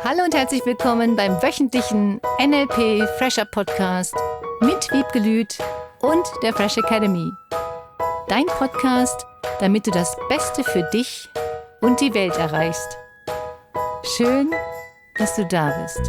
Hallo und herzlich willkommen beim wöchentlichen NLP Fresher Podcast mit Wiebke Lüth und der Fresh Academy. Dein Podcast, damit du das Beste für dich und die Welt erreichst. Schön, dass du da bist.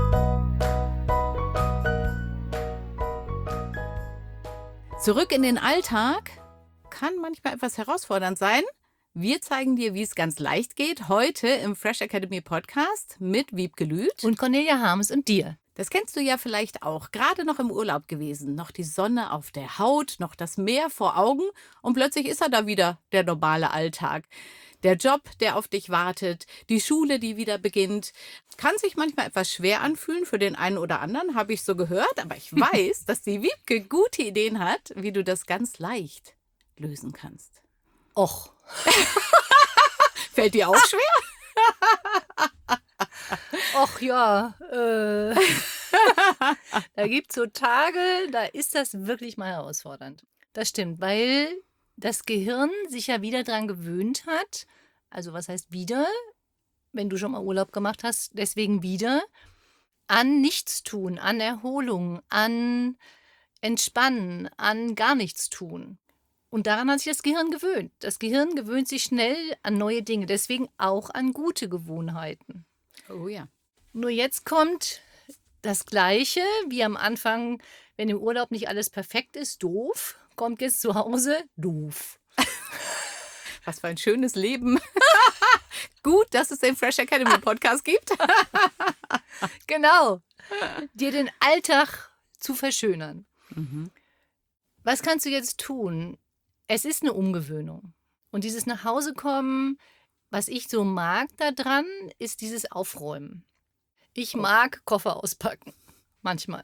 Zurück in den Alltag kann manchmal etwas herausfordernd sein. Wir zeigen dir, wie es ganz leicht geht, heute im Fresh Academy Podcast mit Wiebke Lüth Und Cornelia Harms und dir. Das kennst du ja vielleicht auch, gerade noch im Urlaub gewesen, noch die Sonne auf der Haut, noch das Meer vor Augen und plötzlich ist er da wieder, der normale Alltag. Der Job, der auf dich wartet, die Schule, die wieder beginnt, kann sich manchmal etwas schwer anfühlen für den einen oder anderen, habe ich so gehört, aber ich weiß, dass die Wiebke gute Ideen hat, wie du das ganz leicht lösen kannst. Och. Fällt dir auch schwer? Och ja, da gibt es so Tage, da ist das wirklich mal herausfordernd. Das stimmt, weil das Gehirn sich ja wieder dran gewöhnt hat. Also was heißt wieder? Wenn du schon mal Urlaub gemacht hast, deswegen wieder. An Nichtstun, an Erholung, an Entspannen, an gar nichts tun. Und daran hat sich das Gehirn gewöhnt. Das Gehirn gewöhnt sich schnell an neue Dinge, deswegen auch an gute Gewohnheiten. Oh ja. Nur jetzt kommt das Gleiche wie am Anfang, wenn im Urlaub nicht alles perfekt ist, doof, kommt jetzt zu Hause, doof. Was für ein schönes Leben. Gut, dass es den Fresh Academy Podcast gibt. Genau, dir den Alltag zu verschönern. Was kannst du jetzt tun? Es ist eine Umgewöhnung. Und dieses Nachhausekommen, was ich so mag daran, ist dieses Aufräumen. Ich mag Koffer auspacken. Manchmal.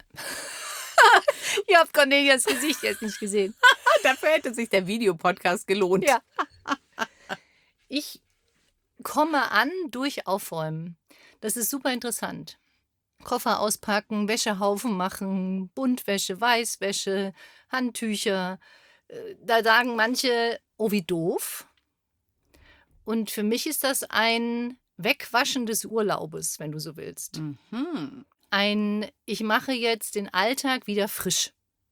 Ihr habt Cornelias Gesicht jetzt nicht gesehen. Dafür hätte sich der Videopodcast gelohnt. Ja. Ich komme an durch Aufräumen. Das ist super interessant. Koffer auspacken, Wäschehaufen machen, Buntwäsche, Weißwäsche, Handtücher. Da sagen manche, oh wie doof. Und für mich ist das ein Wegwaschen des Urlaubes, wenn du so willst. Ich mache jetzt den Alltag wieder frisch.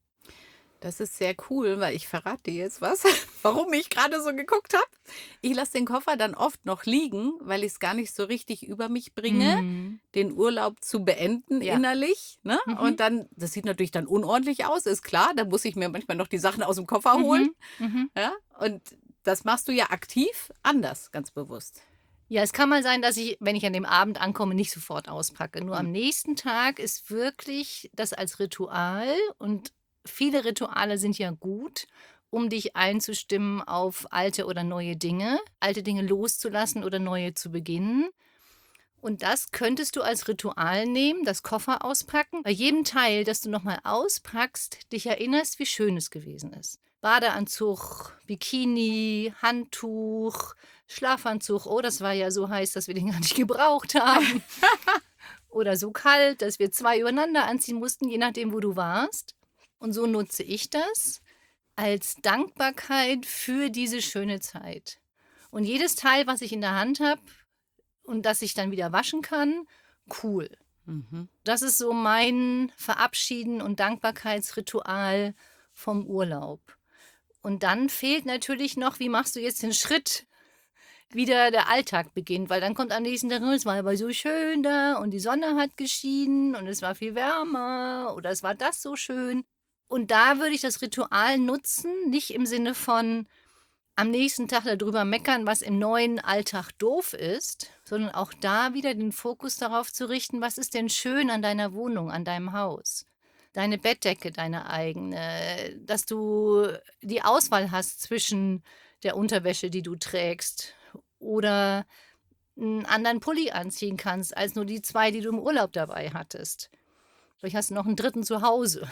Das ist sehr cool, weil ich verrate dir jetzt was, warum ich gerade so geguckt habe. Ich lasse den Koffer dann oft noch liegen, weil ich es gar nicht so richtig über mich bringe, den Urlaub zu beenden innerlich. Ne? Und dann, das sieht natürlich dann unordentlich aus, ist klar. Da muss ich mir manchmal noch die Sachen aus dem Koffer holen. Ja? Und das machst du ja aktiv anders, ganz bewusst. Ja, es kann mal sein, dass ich, wenn ich an dem Abend ankomme, nicht sofort auspacke. Nur am nächsten Tag ist wirklich das als Ritual und viele Rituale sind ja gut, um dich einzustimmen auf alte oder neue Dinge loszulassen oder neue zu beginnen. Und das könntest du als Ritual nehmen, das Koffer auspacken. Bei jedem Teil, das du nochmal auspackst, dich erinnerst, wie schön es gewesen ist. Badeanzug, Bikini, Handtuch, Schlafanzug. Oh, das war ja so heiß, dass wir den gar nicht gebraucht haben. Oder so kalt, dass wir 2 übereinander anziehen mussten, je nachdem, wo du warst. Und so nutze ich das als Dankbarkeit für diese schöne Zeit. Und jedes Teil, was ich in der Hand habe und das ich dann wieder waschen kann, cool. Das ist so mein Verabschieden und Dankbarkeitsritual vom Urlaub. Und dann fehlt natürlich noch, wie machst du jetzt den Schritt, wieder der Alltag beginnt, weil dann kommt am nächsten Tag, es war aber so schön da und die Sonne hat geschienen und es war viel wärmer oder es war das so schön. Und da würde ich das Ritual nutzen, nicht im Sinne von am nächsten Tag darüber meckern, was im neuen Alltag doof ist, sondern auch da wieder den Fokus darauf zu richten, was ist denn schön an deiner Wohnung, an deinem Haus. Deine Bettdecke, deine eigene, dass du die Auswahl hast zwischen der Unterwäsche, die du trägst, oder einen anderen Pulli anziehen kannst, als nur die 2, die du im Urlaub dabei hattest. Vielleicht hast du noch einen dritten zu Hause.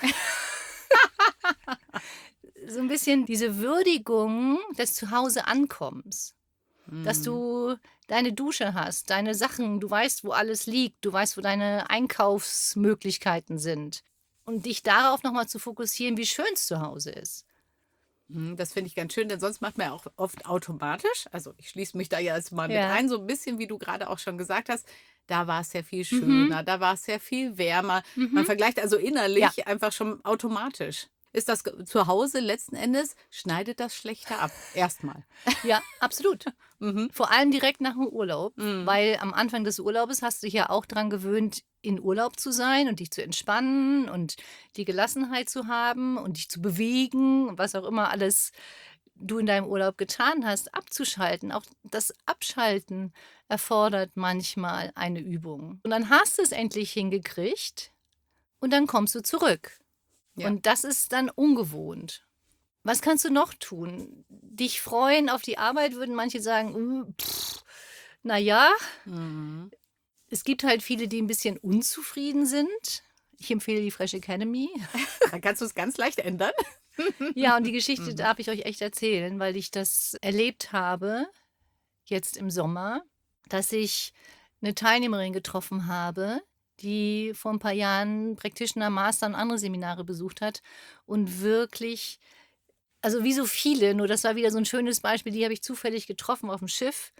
So ein bisschen diese Würdigung des Zuhause-Ankommens. Dass du deine Dusche hast, deine Sachen, du weißt, wo alles liegt, du weißt, wo deine Einkaufsmöglichkeiten sind. Und dich darauf nochmal zu fokussieren, wie schön es zu Hause ist. Das finde ich ganz schön, denn sonst macht man ja auch oft automatisch. Also ich schließe mich da ja jetzt mal mit Ja. ein, so ein bisschen, wie du gerade auch schon gesagt hast. Da war es ja viel Mhm. schöner, da war es ja viel wärmer. Man Mhm. vergleicht also Ja. innerlich einfach schon automatisch. Ist das zu Hause letzten Endes, schneidet das schlechter ab? Erstmal. Ja, absolut. Mhm. Vor allem direkt nach dem Urlaub, Mhm. weil am Anfang des Urlaubes hast du dich ja auch dran gewöhnt, in Urlaub zu sein und dich zu entspannen und die Gelassenheit zu haben und dich zu bewegen, was auch immer alles du in deinem Urlaub getan hast, abzuschalten. Auch das Abschalten erfordert manchmal eine Übung. Und dann hast du es endlich hingekriegt und dann kommst du zurück. Ja. Und das ist dann ungewohnt. Was kannst du noch tun? Dich freuen auf die Arbeit, würden manche sagen, na ja, Mhm. es gibt halt viele, die ein bisschen unzufrieden sind. Ich empfehle die Fresh Academy. Dann kannst du es ganz leicht ändern. Ja, und die Geschichte Mhm. darf ich euch echt erzählen, weil ich das erlebt habe, jetzt im Sommer, dass ich eine Teilnehmerin getroffen habe, die vor ein paar Jahren Practitioner, Master und andere Seminare besucht hat und wirklich also wie so viele, nur das war wieder so ein schönes Beispiel, die habe ich zufällig getroffen auf dem Schiff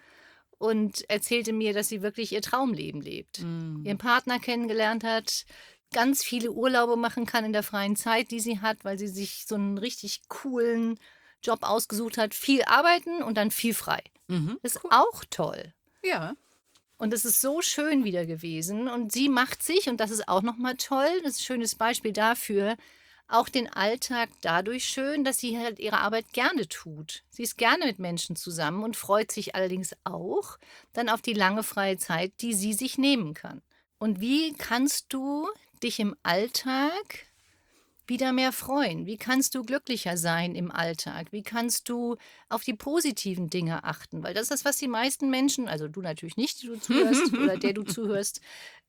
und erzählte mir, dass sie wirklich ihr Traumleben lebt. Ihren Mhm. Partner kennengelernt hat, ganz viele Urlaube machen kann in der freien Zeit, die sie hat, weil sie sich so einen richtig coolen Job ausgesucht hat. Viel arbeiten und dann viel frei. Mhm. Das ist Cool. auch toll. Ja. Und es ist so schön wieder gewesen. Und sie macht sich, und das ist auch noch mal toll, das ist ein schönes Beispiel dafür, auch den Alltag dadurch schön, dass sie halt ihre Arbeit gerne tut. Sie ist gerne mit Menschen zusammen und freut sich allerdings auch dann auf die lange freie Zeit, die sie sich nehmen kann. Und wie kannst du dich im Alltag wieder mehr freuen? Wie kannst du glücklicher sein im Alltag? Wie kannst du auf die positiven Dinge achten? Weil das ist das, was die meisten Menschen, also du natürlich nicht, die du zuhörst oder der du zuhörst,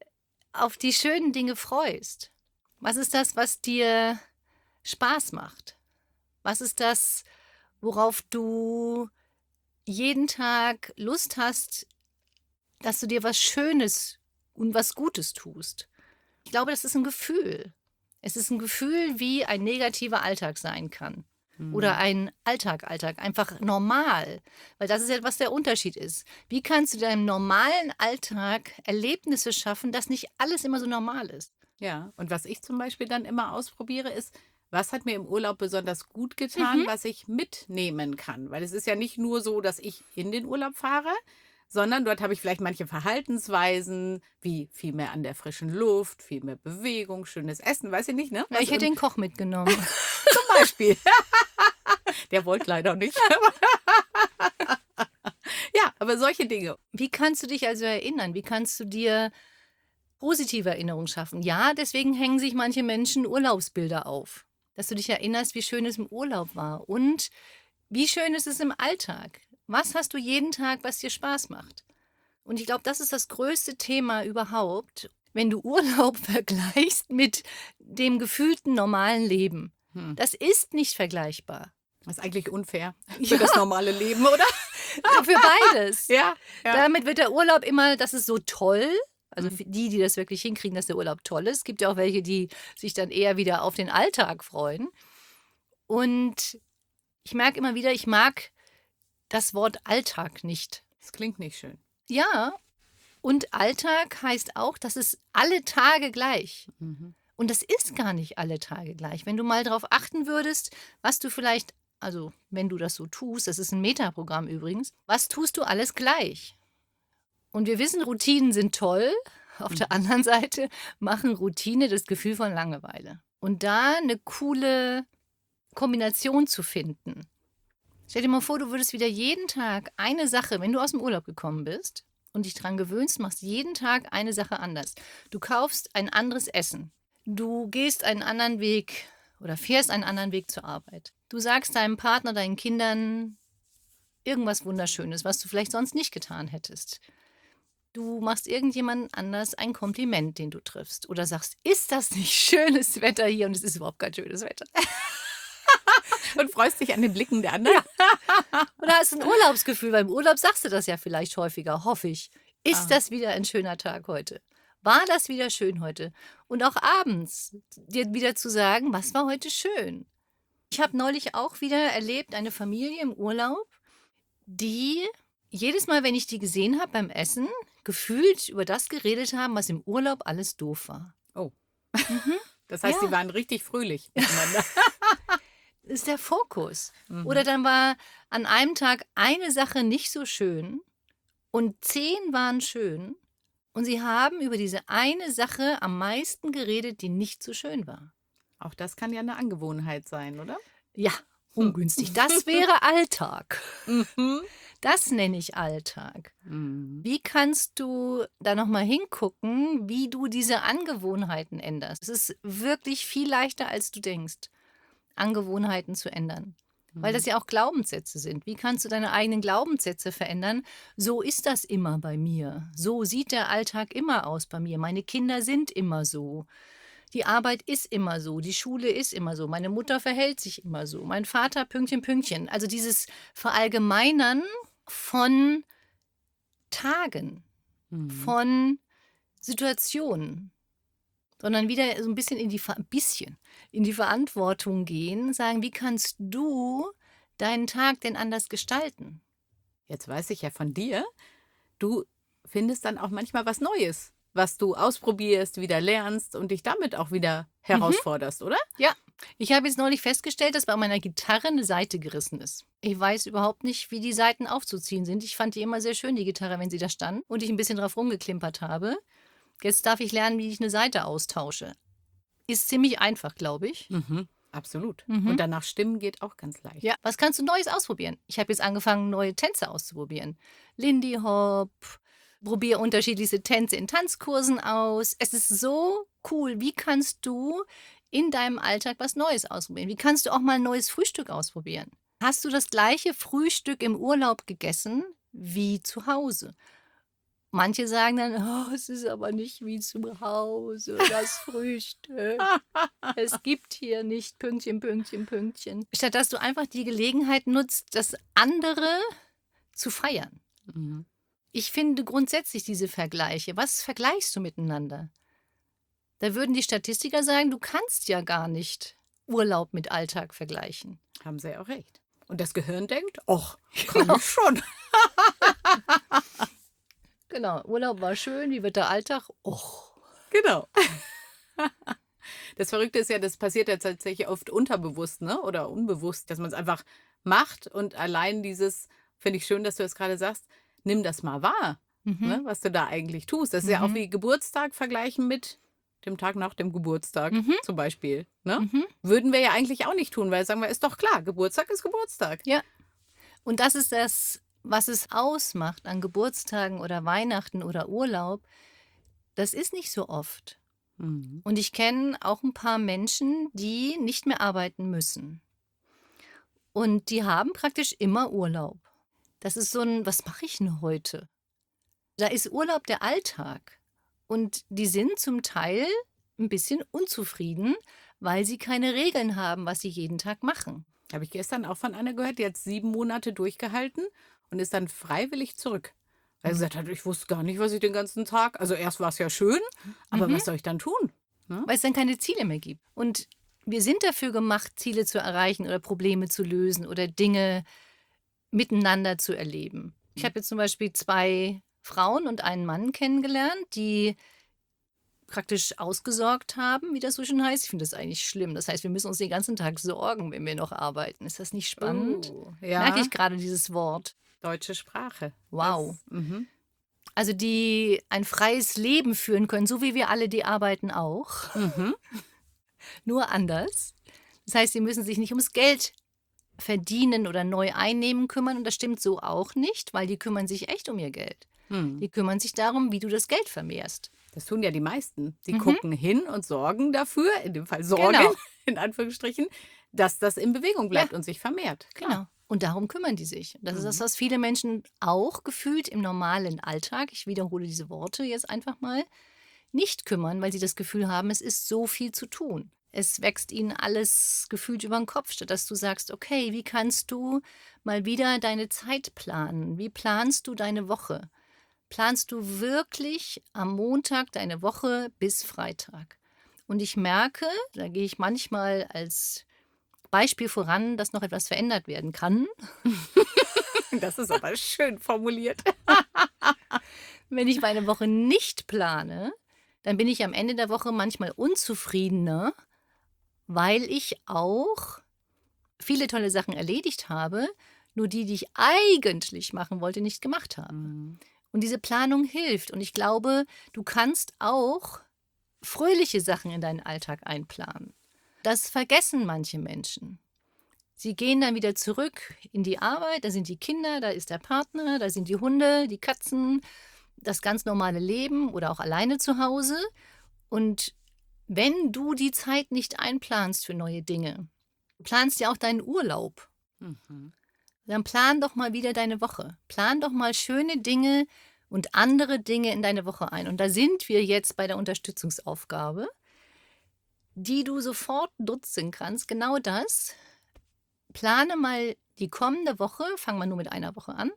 auf die schönen Dinge freust. Was ist das, was dir Spaß macht? Was ist das, worauf du jeden Tag Lust hast, dass du dir was Schönes und was Gutes tust? Ich glaube, das ist ein Gefühl. Es ist ein Gefühl, wie ein negativer Alltag sein kann. Oder Mhm. ein Alltag, einfach normal. Weil das ist ja, was der Unterschied ist. Wie kannst du deinem normalen Alltag Erlebnisse schaffen, dass nicht alles immer so normal ist? Ja, und was ich zum Beispiel dann immer ausprobiere, ist, was hat mir im Urlaub besonders gut Mhm. getan, was ich mitnehmen kann. Weil es ist ja nicht nur so, dass ich in den Urlaub fahre, sondern dort habe ich vielleicht manche Verhaltensweisen, wie viel mehr an der frischen Luft, viel mehr Bewegung, schönes Essen, weiß ich nicht, ne? Ja, ich hätte den Koch mitgenommen. Zum Beispiel. Der wollte leider nicht. Ja, aber solche Dinge. Wie kannst du dich also erinnern? Wie kannst du dir positive Erinnerungen schaffen? Ja, deswegen hängen sich manche Menschen Urlaubsbilder auf. Dass du dich erinnerst, wie schön es im Urlaub war und wie schön ist es im Alltag. Was hast du jeden Tag, was dir Spaß macht? Und ich glaube, das ist das größte Thema überhaupt, wenn du Urlaub vergleichst mit dem gefühlten normalen Leben. Hm. Das ist nicht vergleichbar. Das ist eigentlich unfair für Ja, das normale Leben, oder? für beides. Ja, ja. Damit wird der Urlaub immer, das ist so toll. Also Hm. für die, die das wirklich hinkriegen, dass der Urlaub toll ist. Es gibt ja auch welche, die sich dann eher wieder auf den Alltag freuen. Und ich merke immer wieder, ich mag das Wort Alltag nicht. Das klingt nicht schön. Ja, und Alltag heißt auch, das ist alle Tage gleich. Mhm. Und das ist gar nicht alle Tage gleich. Wenn du mal darauf achten würdest, was du vielleicht, also wenn du das so tust, das ist ein Metaprogramm übrigens, was tust du alles gleich? Und wir wissen, Routinen sind toll. Auf der Mhm. anderen Seite machen Routine das Gefühl von Langeweile. Und da eine coole Kombination zu finden. Stell dir mal vor, du würdest wieder jeden Tag eine Sache, wenn du aus dem Urlaub gekommen bist und dich dran gewöhnst, machst jeden Tag eine Sache anders. Du kaufst ein anderes Essen. Du gehst einen anderen Weg oder fährst einen anderen Weg zur Arbeit. Du sagst deinem Partner, deinen Kindern irgendwas Wunderschönes, was du vielleicht sonst nicht getan hättest. Du machst irgendjemand anders ein Kompliment, den du triffst. Oder sagst, ist das nicht schönes Wetter hier? Und es ist überhaupt kein schönes Wetter. Und freust dich an den Blicken der anderen? Ja. Oder hast ein Urlaubsgefühl. Beim Urlaub sagst du das ja vielleicht häufiger, hoffe ich. Ist Ah. das wieder ein schöner Tag heute? War das wieder schön heute? Und auch abends dir wieder zu sagen, was war heute schön? Ich habe neulich auch wieder erlebt, eine Familie im Urlaub, die jedes Mal, wenn ich die gesehen habe beim Essen, gefühlt über das geredet haben, was im Urlaub alles doof war. Oh, Mhm. das heißt, sie Ja, waren richtig fröhlich miteinander. ist der Fokus. Oder Mhm. dann war an einem Tag eine Sache nicht so schön und 10 waren schön und sie haben über diese eine Sache am meisten geredet, die nicht so schön war. Auch das kann ja eine Angewohnheit sein, oder? Ja, Hm. ungünstig. Das wäre Alltag. Mhm. Das nenne ich Alltag. Mhm. Wie kannst du da noch mal hingucken, wie du diese Angewohnheiten änderst? Es ist wirklich viel leichter, als du denkst, Angewohnheiten zu ändern, weil das Mhm. ja auch Glaubenssätze sind. Wie kannst du deine eigenen Glaubenssätze verändern? So ist das immer bei mir. So sieht der Alltag immer aus bei mir. Meine Kinder sind immer so. Die Arbeit ist immer so. Die Schule ist immer so. Meine Mutter verhält sich immer so. Mein Vater Pünktchen, Pünktchen. Also dieses Verallgemeinern von Tagen, Mhm. von Situationen, sondern wieder so ein bisschen in die Verantwortung gehen, sagen: „Wie kannst du deinen Tag denn anders gestalten?“ Jetzt weiß ich ja von dir, du findest dann auch manchmal was Neues, was du ausprobierst, wieder lernst und dich damit auch wieder Mhm, herausforderst, oder? ja. Ich habe jetzt neulich festgestellt, dass bei meiner Gitarre eine Saite gerissen ist. Ich weiß überhaupt nicht, wie die Saiten aufzuziehen sind. Ich fand die immer sehr schön, die Gitarre, wenn sie da stand und ich ein bisschen drauf rumgeklimpert habe. Jetzt darf ich lernen, wie ich eine Saite austausche. Ist ziemlich einfach, glaube ich. Mhm. Absolut. Mhm. Und danach stimmen geht auch ganz leicht. Ja, was kannst du Neues ausprobieren? Ich habe jetzt angefangen, neue Tänze auszuprobieren. Lindy Hop, probiere unterschiedlichste Tänze in Tanzkursen aus. Es ist so cool. Wie kannst du in deinem Alltag was Neues ausprobieren? Wie kannst du auch mal ein neues Frühstück ausprobieren? Hast du das gleiche Frühstück im Urlaub gegessen wie zu Hause? Manche sagen dann: „Oh, es ist aber nicht wie zu Hause, das Frühstück. Es gibt hier nicht Pünktchen, Pünktchen, Pünktchen.“ Statt dass du einfach die Gelegenheit nutzt, das andere zu feiern. Mhm. Ich finde grundsätzlich diese Vergleiche, was vergleichst du miteinander? Da würden die Statistiker sagen, du kannst ja gar nicht Urlaub mit Alltag vergleichen. Haben sie ja auch recht. Und das Gehirn denkt: „Och, kann Genau, ich schon.“ genau. Urlaub war schön, wie wird der Alltag? Och. Genau. Das Verrückte ist ja, das passiert ja tatsächlich oft unterbewusst, ne, oder unbewusst, dass man es einfach macht und allein dieses finde ich schön, dass du das gerade sagst, nimm das mal wahr, Mhm, ne, was du da eigentlich tust. Das ist ja auch mhm, wie Geburtstag vergleichen mit dem Tag nach dem Geburtstag mhm, zum Beispiel, ne? mhm. Würden wir ja eigentlich auch nicht tun, weil sagen wir, ist doch klar, Geburtstag ist Geburtstag. Ja. Und das ist das, was es ausmacht an Geburtstagen oder Weihnachten oder Urlaub. Das ist nicht so oft. Mhm. Und ich kenne auch ein paar Menschen, die nicht mehr arbeiten müssen. Und die haben praktisch immer Urlaub. Das ist so ein: „Was mache ich 'n heute?“ Da ist Urlaub der Alltag. Und die sind zum Teil ein bisschen unzufrieden, weil sie keine Regeln haben, was sie jeden Tag machen. Habe ich gestern auch von einer gehört, die hat 7 Monate durchgehalten und ist dann freiwillig zurück. Weil sie Mhm. gesagt hat: „Ich wusste gar nicht, was ich den ganzen Tag“, also erst war es ja schön, aber Mhm. was soll ich dann tun, ne? Weil es dann keine Ziele mehr gibt. Und wir sind dafür gemacht, Ziele zu erreichen oder Probleme zu lösen oder Dinge miteinander zu erleben. Ich Mhm. habe jetzt zum Beispiel 2 Frauen und einen Mann kennengelernt, die praktisch ausgesorgt haben, wie das so schön heißt. Ich finde das eigentlich schlimm. Das heißt, wir müssen uns den ganzen Tag sorgen, wenn wir noch arbeiten. Ist das nicht spannend? Merke Ja, ich gerade dieses Wort. deutsche Sprache. Wow. Das mhm, Also, die ein freies Leben führen können, so wie wir alle, die arbeiten auch, mhm. nur anders. Das heißt, sie müssen sich nicht ums Geld verdienen oder neu einnehmen kümmern und das stimmt so auch nicht, weil die kümmern sich echt um ihr Geld. Mhm. Die kümmern sich darum, wie du das Geld vermehrst. Das tun ja die meisten. Sie Mhm, gucken hin und sorgen dafür, in dem Fall sorgen, genau. in Anführungsstrichen, dass das in Bewegung Ja, bleibt und sich vermehrt, klar. genau. Und darum kümmern die sich. Das ist das, Mhm. was viele Menschen auch gefühlt im normalen Alltag, ich wiederhole diese Worte jetzt einfach mal, nicht kümmern, weil sie das Gefühl haben, es ist so viel zu tun. Es wächst ihnen alles gefühlt über den Kopf, statt dass du sagst, okay, wie kannst du mal wieder deine Zeit planen? Wie planst du deine Woche? Planst du wirklich am Montag deine Woche bis Freitag? Und ich merke, da gehe ich manchmal als Beispiel voran, dass noch etwas verändert werden kann. Das ist aber schön formuliert. Wenn ich meine Woche nicht plane, dann bin ich am Ende der Woche manchmal unzufriedener, weil ich auch viele tolle Sachen erledigt habe, nur die ich eigentlich machen wollte, nicht gemacht habe. Mhm. Und diese Planung hilft. Und ich glaube, du kannst auch fröhliche Sachen in deinen Alltag einplanen. Das vergessen manche Menschen. Sie gehen dann wieder zurück in die Arbeit, da sind die Kinder, da ist der Partner, da sind die Hunde, die Katzen, das ganz normale Leben oder auch alleine zu Hause. Und wenn du die Zeit nicht einplanst für neue Dinge, du planst ja auch deinen Urlaub, Mhm. dann plan doch mal wieder deine Woche. Plan doch mal schöne Dinge und andere Dinge in deine Woche ein. Und da sind wir jetzt bei der Unterstützungsaufgabe, die du sofort nutzen kannst. Genau das. Plane mal die kommende Woche, fang mal nur mit einer Woche an.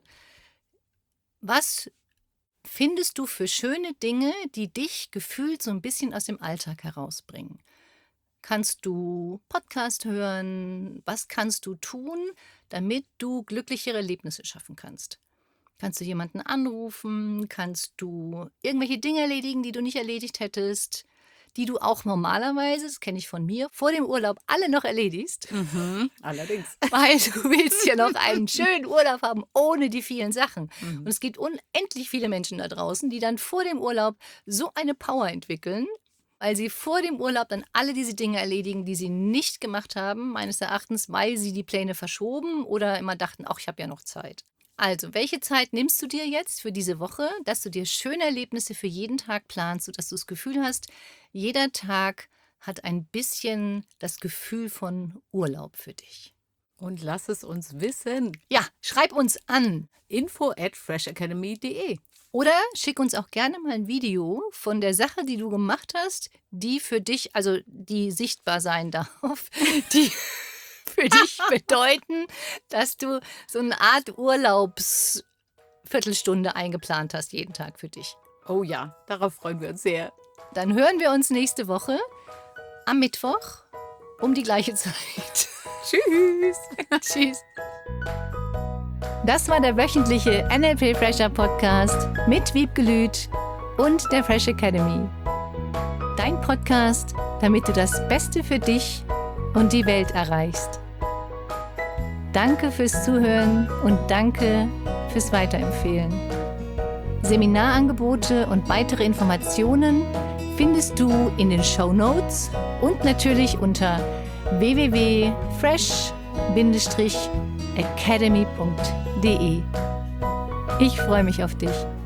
Was findest du für schöne Dinge, die dich gefühlt so ein bisschen aus dem Alltag herausbringen? Kannst du Podcast hören? Was kannst du tun, damit du glücklichere Erlebnisse schaffen kannst? Kannst du jemanden anrufen? Kannst du irgendwelche Dinge erledigen, die du nicht erledigt hättest, die du auch normalerweise, das kenne ich von mir, vor dem Urlaub alle noch erledigst? Allerdings. Weil du willst ja noch einen schönen Urlaub haben, ohne die vielen Sachen. Und es gibt unendlich viele Menschen da draußen, die dann vor dem Urlaub so eine Power entwickeln, weil sie vor dem Urlaub dann alle diese Dinge erledigen, die sie nicht gemacht haben, meines Erachtens, weil sie die Pläne verschoben oder immer dachten, ach, ich habe ja noch Zeit. Also, welche Zeit nimmst du dir jetzt für diese Woche, dass du dir schöne Erlebnisse für jeden Tag planst, sodass du das Gefühl hast, jeder Tag hat ein bisschen das Gefühl von Urlaub für dich. Und lass es uns wissen. Ja, schreib uns an info@freshacademy.de. oder schick uns auch gerne mal ein Video von der Sache, die du gemacht hast, die für dich, also die sichtbar sein darf, die für dich bedeuten, dass du so eine Art Urlaubsviertelstunde eingeplant hast, jeden Tag für dich. Oh ja, darauf freuen wir uns sehr. Dann hören wir uns nächste Woche am Mittwoch um die gleiche Zeit. Tschüss. Tschüss. Das war der wöchentliche NLP Fresher Podcast mit Wiebke Lüth und der Fresh Academy. Dein Podcast, damit du das Beste für dich und die Welt erreichst. Danke fürs Zuhören und danke fürs Weiterempfehlen. Seminarangebote und weitere Informationen findest du in den Shownotes und natürlich unter www.fresh-academy.de. Ich freue mich auf dich.